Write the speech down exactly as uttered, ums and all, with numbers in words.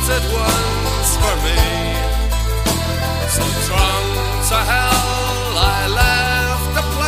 it once for me. So drunk to hell